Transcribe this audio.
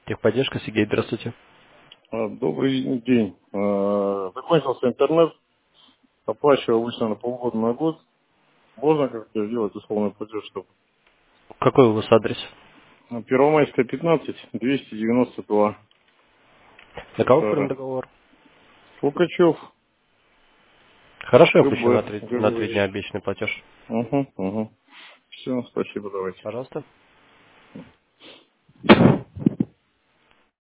Техподдержка, Сергей, здравствуйте. Добрый день. Закончился интернет, оплачиваю обычно на полгода, на год. Можно как-то сделать условный платеж, чтобы Какой у вас адрес? Первомайская, 15, 292. На кого оформлен Это договор? Лукачев, Хорошо, я включу ГБ, на 3 дня Григорьевич. обещанный платеж. Угу. Все, спасибо, давайте. Пожалуйста.